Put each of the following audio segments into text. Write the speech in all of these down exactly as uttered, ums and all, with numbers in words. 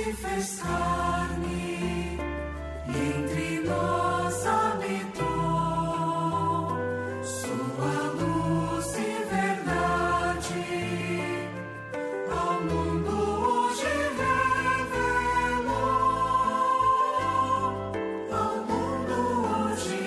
fez carne e entre nós habitou. Sua luz e verdade ao mundo hoje revelou. Ao mundo hoje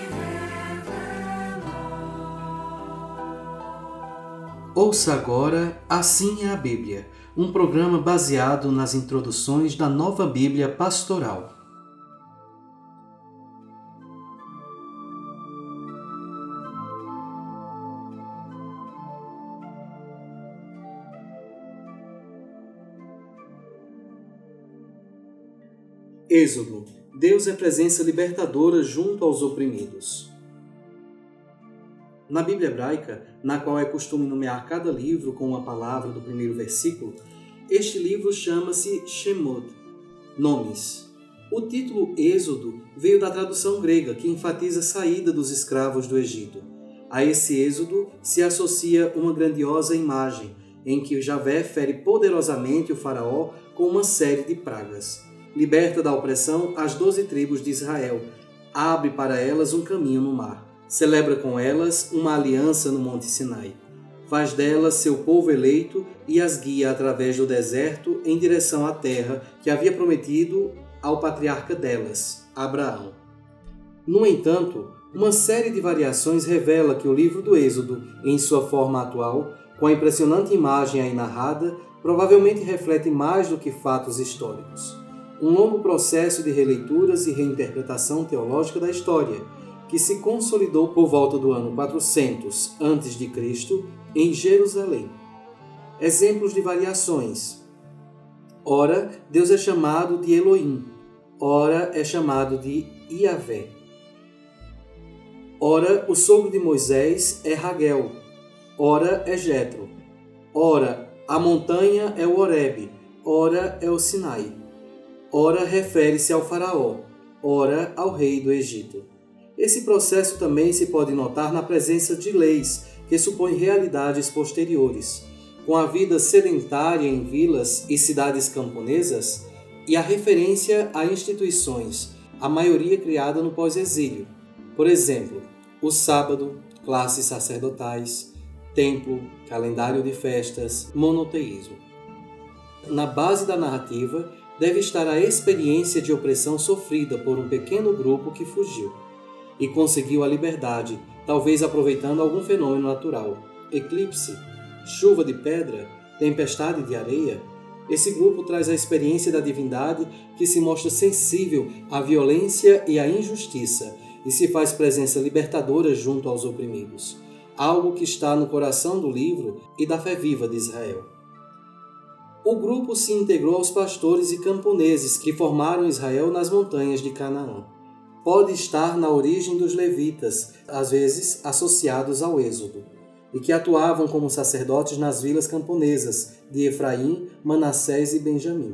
revelou. Ouça agora Assim é a Bíblia, um programa baseado nas introduções da Nova Bíblia Pastoral. Êxodo. Deus é presença libertadora junto aos oprimidos. Na Bíblia hebraica, na qual é costume nomear cada livro com uma palavra do primeiro versículo, este livro chama-se Shemot, nomes. O título Êxodo veio da tradução grega, que enfatiza a saída dos escravos do Egito. A esse êxodo se associa uma grandiosa imagem, em que Javé fere poderosamente o faraó com uma série de pragas. Liberta da opressão as doze tribos de Israel, abre para elas um caminho no mar. Celebra com elas uma aliança no Monte Sinai. Faz delas seu povo eleito e as guia através do deserto em direção à terra que havia prometido ao patriarca delas, Abraão. No entanto, uma série de variações revela que o livro do Êxodo, em sua forma atual, com a impressionante imagem aí narrada, provavelmente reflete mais do que fatos históricos. Um longo processo de releituras e reinterpretação teológica da história, que se consolidou por volta do ano quatrocentos antes de Cristo em Jerusalém. Exemplos de variações. Ora, Deus é chamado de Elohim. Ora, é chamado de Iavé. Ora, o sogro de Moisés é Raguel. Ora, é Jetro. Ora, a montanha é o Horebe. Ora, é o Sinai. Ora, refere-se ao faraó. Ora, ao rei do Egito. Esse processo também se pode notar na presença de leis, que supõem realidades posteriores, com a vida sedentária em vilas e cidades camponesas e a referência a instituições, a maioria criada no pós-exílio. Por exemplo, o sábado, classes sacerdotais, templo, calendário de festas, monoteísmo. Na base da narrativa deve estar a experiência de opressão sofrida por um pequeno grupo que fugiu e conseguiu a liberdade, talvez aproveitando algum fenômeno natural. Eclipse, chuva de pedra, tempestade de areia. Esse grupo traz a experiência da divindade que se mostra sensível à violência e à injustiça e se faz presença libertadora junto aos oprimidos. Algo que está no coração do livro e da fé viva de Israel. O grupo se integrou aos pastores e camponeses que formaram Israel nas montanhas de Canaã. Pode estar na origem dos levitas, às vezes associados ao Êxodo, e que atuavam como sacerdotes nas vilas camponesas de Efraim, Manassés e Benjamim.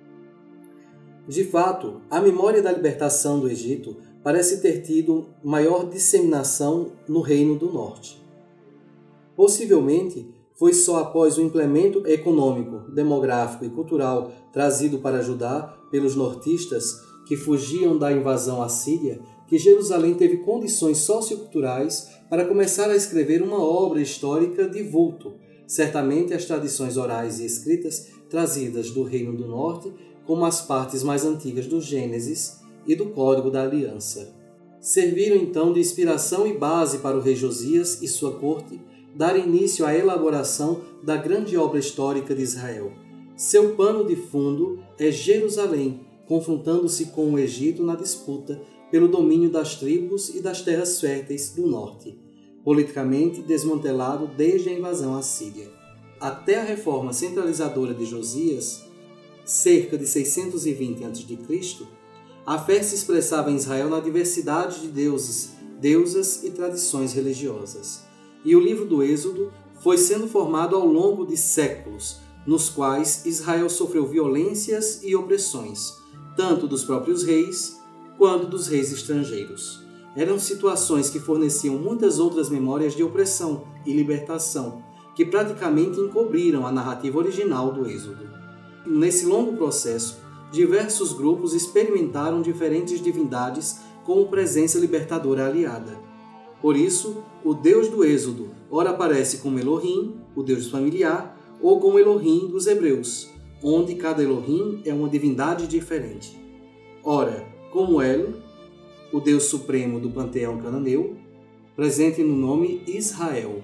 De fato, a memória da libertação do Egito parece ter tido maior disseminação no Reino do Norte. Possivelmente, foi só após o implemento econômico, demográfico e cultural trazido para Judá pelos nortistas que fugiam da invasão assíria, que Jerusalém teve condições socioculturais para começar a escrever uma obra histórica de vulto, certamente as tradições orais e escritas trazidas do Reino do Norte, como as partes mais antigas do Gênesis e do Código da Aliança. Serviram então de inspiração e base para o rei Josias e sua corte dar início à elaboração da grande obra histórica de Israel. Seu pano de fundo é Jerusalém, confrontando-se com o Egito na disputa pelo domínio das tribos e das terras férteis do norte, politicamente desmantelado desde a invasão assíria. Até a reforma centralizadora de Josias, cerca de seiscentos e vinte antes de Cristo, a fé se expressava em Israel na diversidade de deuses, deusas e tradições religiosas. E o livro do Êxodo foi sendo formado ao longo de séculos, nos quais Israel sofreu violências e opressões, tanto dos próprios reis quanto dos reis estrangeiros. Eram situações que forneciam muitas outras memórias de opressão e libertação, que praticamente encobriram a narrativa original do Êxodo. Nesse longo processo, diversos grupos experimentaram diferentes divindades como presença libertadora aliada. Por isso, o Deus do Êxodo ora aparece como Elohim, o Deus familiar, ou como Elohim dos Hebreus, onde cada Elohim é uma divindade diferente. Ora, como El, o Deus supremo do panteão cananeu, presente no nome Israel.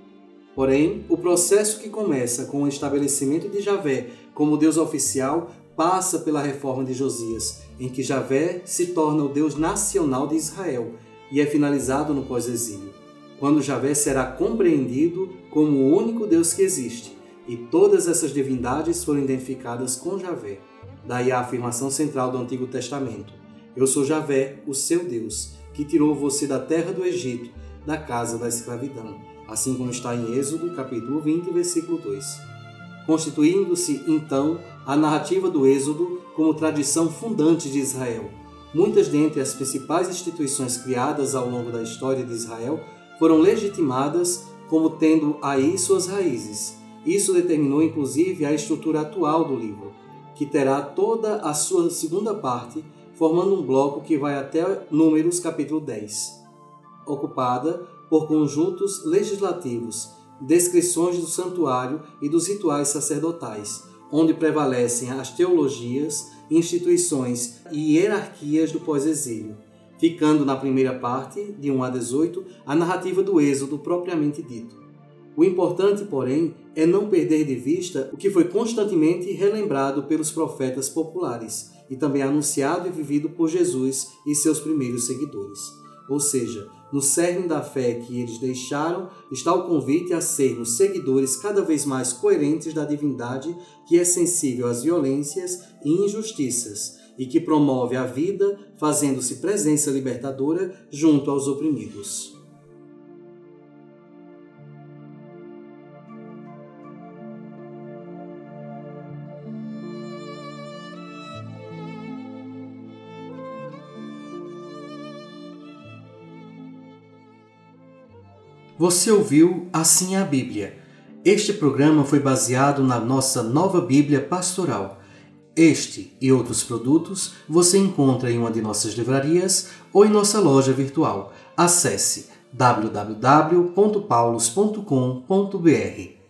Porém, o processo que começa com o estabelecimento de Javé como Deus oficial passa pela reforma de Josias, em que Javé se torna o Deus nacional de Israel e é finalizado no pós-exílio, quando Javé será compreendido como o único Deus que existe, e todas essas divindades foram identificadas com Javé. Daí a afirmação central do Antigo Testamento: Eu sou Javé, o seu Deus, que tirou você da terra do Egito, da casa da escravidão, assim como está em Êxodo, capítulo vinte, versículo dois. Constituindo-se, então, a narrativa do Êxodo como tradição fundante de Israel. Muitas dentre as principais instituições criadas ao longo da história de Israel foram legitimadas como tendo aí suas raízes. Isso determinou, inclusive, a estrutura atual do livro, que terá toda a sua segunda parte, formando um bloco que vai até Números, capítulo dez, ocupada por conjuntos legislativos, descrições do santuário e dos rituais sacerdotais, onde prevalecem as teologias, instituições e hierarquias do pós-exílio, ficando na primeira parte, de um a dezoito, a narrativa do Êxodo propriamente dito. O importante, porém, é não perder de vista o que foi constantemente relembrado pelos profetas populares e também anunciado e vivido por Jesus e seus primeiros seguidores. Ou seja, no cerne da fé que eles deixaram está o convite a sermos seguidores cada vez mais coerentes da divindade que é sensível às violências e injustiças e que promove a vida, fazendo-se presença libertadora junto aos oprimidos. Você ouviu Assim é a Bíblia. Este programa foi baseado na nossa nova Bíblia Pastoral. Este e outros produtos você encontra em uma de nossas livrarias ou em nossa loja virtual. Acesse w w w ponto paulos ponto com ponto b r.